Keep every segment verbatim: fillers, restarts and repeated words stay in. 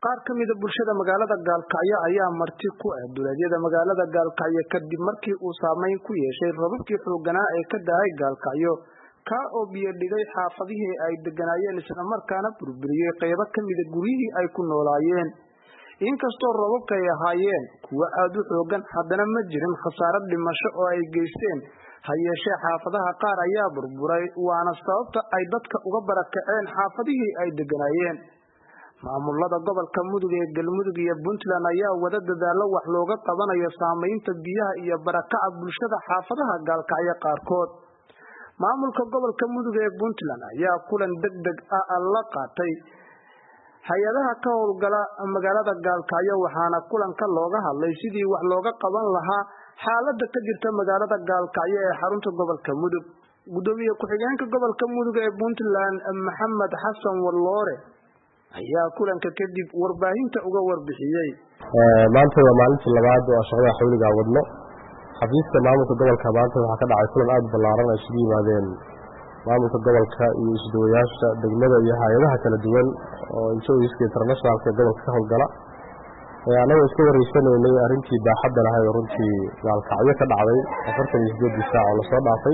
qaar ka mid ah bulshada magaalada Gaalkacyo ayaa marti ku ah duleedyada magaalada Gaalkacyo kadib markii uu saameyn ku yeeshay roobabkii xoogganaa ee ka da'ay Gaalkacyo ka oo biyo dhigay xaafadihii ay deganaayeen isla markaana burburiyay qaybo ka mid ah guriyihii ay ku noolaayeen inkastoo roobabka ay ahaayeen kuwa aad u xooggan haddana ma jirin khasaare dhimasho oo ay geysteen hayeeshee xaafadaha qaar ayaa burburay waana sababta ay dadka uga barakaceen xaafadihii ay deganaayeen maamulada gobolka Mudug ee Galmudug iyo Puntland ayaa wada dadaalo wax looga qabanayo saameynta biyaha iyo barakaca bulshada xaafadaha Gaalkacyo qaarkood maamulka gobolka Mudug ee Puntland ayaa kulan degdeg ah la qaatay hay'adaha ka howlgala magaalada Gaalkacyo waxaana kulanka looga hadlay sidii wax looga qaban lahaa xaaladda ka jirta magaalada Gaalkacyo ee xarunta gobolka Mudug gudoomiye ku-xigeenka gobolka Mudug ee Puntland Maxamed Xasan Walloore ayaa kulanka kadib warbaahinta uga warbixiyay maanta waa maalintii labaad oo shaqada xawliga wadno xafiiska maamulka gobolka maanta waxa ka dhacay kulan aad ballaaran ay isugu yimaadeen maamulka gobolka iyo isdooyaasha degmada iyo hay'adaha kala duwan oo inta international ka gobolka ka howlgala anaga iska wareysanay arrintii baaxadda lahayd runtii Gaalkacyo ka dhacday afartan iyo sideed saac oo la soo dhaafay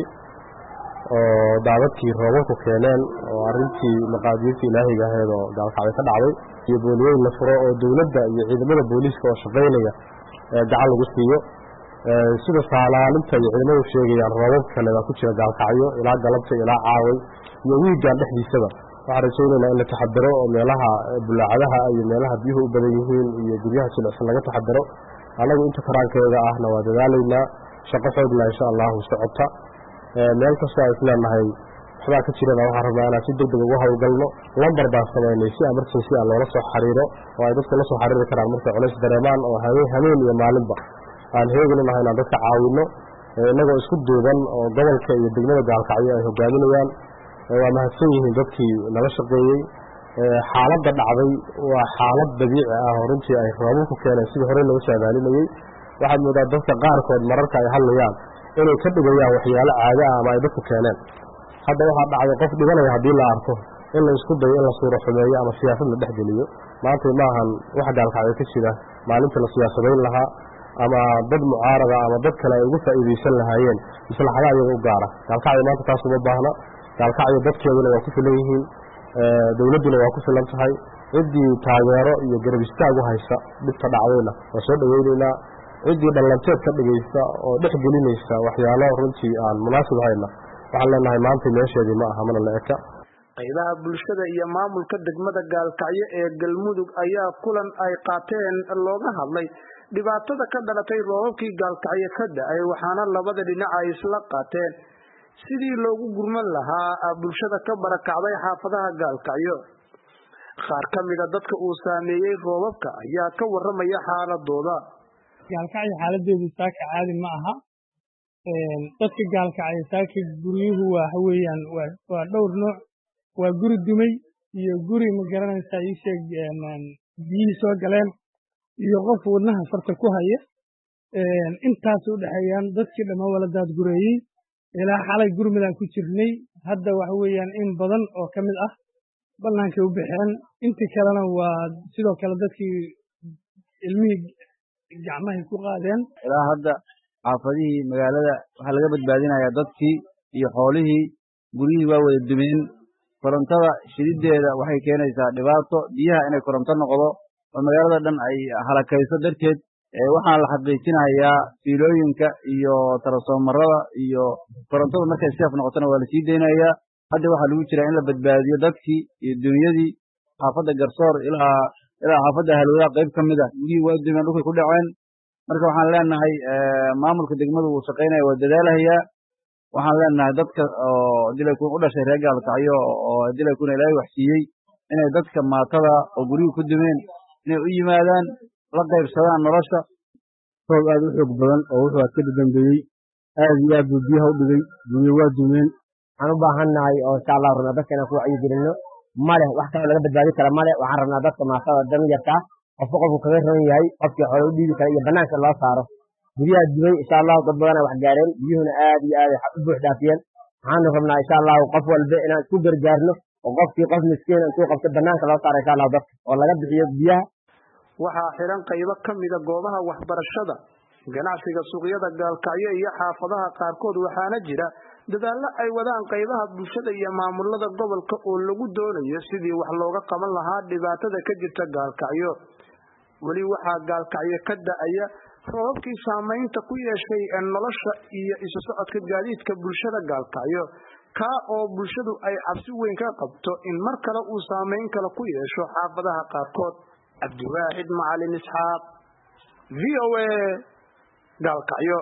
oo daadadkii roobabku keeneen oo arrintii maqaadiirta ilaahiga ahayd oo Gaalkacyo ka dhacday iyo booliyeyn la furo oo dawladda iyo ciidamada booliiska oo shaqeynaya gacan lagu siiyo sida saalaalinta iyo ciidamadu sheegayaan roobab kale ku jira Gaalkacyo ilaa galabta ilaa caaway iyo wiigan dhexdiisaba waxaan rajaynaynaa in la taxadaro oo meelaha bulaacadaha iyo meelaha biyuhu u badan yihiin iyo guryaha jilicsan laga taxadaro anagu inta karaankeeda ahna waa dadaalaynaa shaqo xoog leh insha Allah socota meel kasta ay isleenahay waxba ka jirana waxaan rabnaa inaan si degdeg ugu hawlgalno lambar baan sameynay si emergency ah loola soo xiriiro oo ay dadka la soo xiriiri karaan markay culays dareemaan oo habeen habeen iyo maalinba aan heeganinahay inaan dadka caawino inagoo isku duuban oo gobolka iyo degmada Gaalkacyo ay hogaaminayaan waa mahadsan yihiin dadkii nala shaqeeyay xaaladda dhacday waa xaalad dabiici ah oo runtii ay roobabku keeneen sidii hore loo saadaalinayay waxaad moodaa dadka qaarkood mararka ay hadlayaan inay ka dhigayaan waxyaalo caado ah ama ay dadku keeneen hadda waxaa dhacday qof dhibanaya haddii la arko in la isku dayo in la suuro xumeeyo ama siyaasad la dhex geliyo maanta maahan wax Gaalkacyo ka jira maalinta la siyaasadayn lahaa ama dad mucaarada ama dad kale ay ugu faa'iideysan lahaayeen maslaxada iyaga u gaara Gaalkacyo maanta taas uma baahna Gaalkacyo dadkeeduna waa ku filan yihiin dawladduna waa ku filan tahay ciddii taageero iyo garab istaag u haysa dhibta dhacdayna waa soo dhaweynaynaa ciddii dhalanteed ka dhigaysa oo dhex gelinaysa waxyaalo runtii aan munaasib hayna waxaan leenahay maanta meesheedii ma aha mana la eka qaybaha bulshada iyo maamulka degmada Gaalkacyo ee Galmudug ayaa kulan ay qaateen looga hadlay dhibaatada ka dhalatay roobabkii Gaalkacyo ka da'ay waxaana labada dhinac ay isla qaateen sidii loogu gurman lahaa bulshada ka barakacday xaafadaha Gaalkacyo qaar ka mid ah dadka uu saameeyay roobabka ayaa ka waramaya xaaladooda Gaalkacyo xaaladeedu saaka caadi ma aha ee dadka Gaalkacyo saaka guriyuhu waa weeyaan waa dhowr nooc waa guri dumay iyo guri ma garanaysaa ii sheeg biyihii soo galeen iyo qof wadnaha farta ku haya ee intaas u dhaxayaan dadkii dhammaan wala daad gureeyay ilaa xalay gurmada ku jirnay hadda wax weeyaan in badan oo kamid ah banaanka u bixeen intii kalena waa sidoo kale dadkii ilmihii gacmaha ku qaadeen ilaa hadda xaafadihii magaalada waxa laga badbaadinayaa dadkii iyo xoolihii guriyihii waa wada dumeen korontada shidideeda waxay keenaysaa dhibaato biyaha inay koronto noqdo oo magaalada dhan ay halakayso darteed waxaan la xaqiijinayaa fiilooyinka iyo tarasoomarada iyo korontada markay seef noqotona waa la sii deynayaa hadda waxaa lagu jiraa in la badbaadiyo dadkii iyo dunyadii xaafadda Garsoor ilaa ilaa xaafadda Halwada qayb ka mid ah guriyihii waa dumeen dhulka ku dhaceen marka waxaan leenahay maamulka degmadu uu shaqeynaya waa dadaalayaa waxaan leenahay dadka oo dilay ku u dhashay reer Gaalkacyo oo dilay kuna Ilaahay wax siiyay inay dadka maatada oo guriga ku dumeen inay u yimaadaan la qaybsadaan nolosha roob aad u xoog badan oo wuxuu aad ka dambeeyay aad iyo aad biyaha u dhigay guriga waa dumeen waxaan u baahanahay oo insha Allah rabna dadka inaan ku wacyi gelino male wax kale laga badbaadi kara male waxaan rabnaa dadka maatada dan yarta qof qofku kaga ran yahay qofkii xoolo u dhiibi kara iyo banaanka loo saaro guriga dumay insha Allah dad badan wax gaareen biyuhuna aad iyo aad u buux dhaafiyeen waxaan rabnaa insha Allah qof walba inaan ku gargaarno oo qofkii qof miskiin intuu qabto banaanka loo saaro insha Allah dadka oo laga bixiyo biyaha waxaa xiran qaybo ka mida goobaha waxbarashada, ganacsiga, suuqyada gaalkacyo iyo xaafadaha qaarkood, waxaana jira dadaallo ay wadaan qaybaha bulshada iyo maamulada gobolka oo lagu doonayo sidii wax looga qaban lahaa dhibaatada ka jirta gaalkacyo. weli waxaa gaalkacyo ka da'aya roobabkii saamaynta ku yeeshay nolosha iyo isu socodka gaadiidka bulshada gaalkacyo, kaa oo bulshadu ay cabsi weyn ka qabto in mar kale uu saamayn kale ku yeesho xaafadaha qaarkood. Cabdiwaaxid Macalin Isxaaq, V O A, gaalkacyo.